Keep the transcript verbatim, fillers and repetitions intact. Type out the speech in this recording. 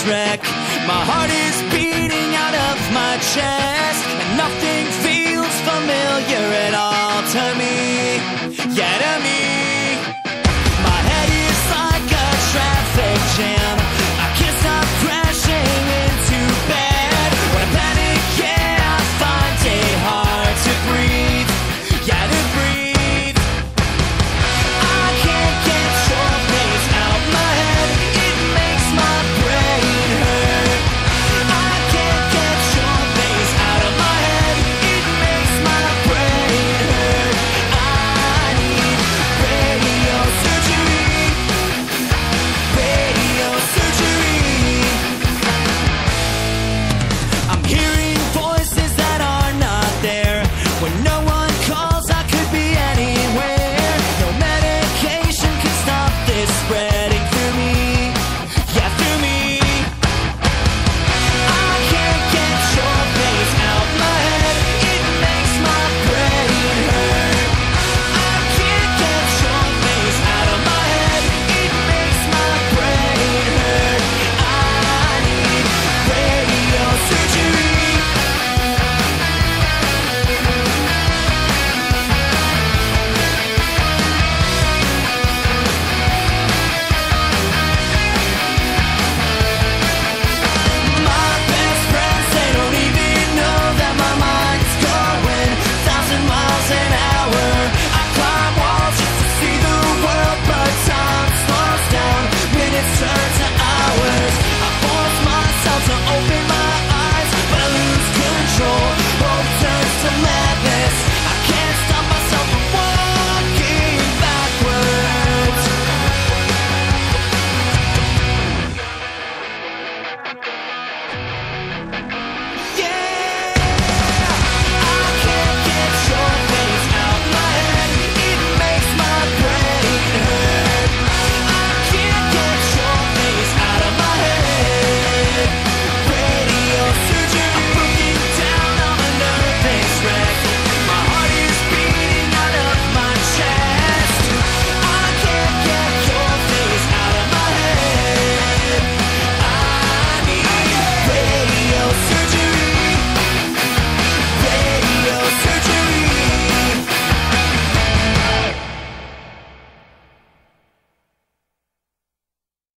wreck. My heart is beating out of my chest, and nothing feels familiar at all to me. Yeah, to me. My head is like a traffic jam. I can't stop crashing into bed. When I panic, yeah, I find it hard to breathe. Yeah, to breathe. I can't get your face out my head. It makes my brain hurt. I can't get your face out of my head. It makes my brain hurt. I need radio surgery. Radio surgery. I'm hearing voices that are not there. When no one calls, I could be anywhere. No medication can stop this spreading through me. Yeah, through me. I can't get your face out my head. It makes my brain hurt. I can't get your face out of my head. It makes my brain hurt. I need radio surgery. My best friends, they don't even know that my mind's going thousand miles an hour. I climb walls just to see the world, but time slows down. Minutes turn to hours. I force myself to open my eyes, but I lose control. Hope turns to madness. I can't stop myself from walking backwards.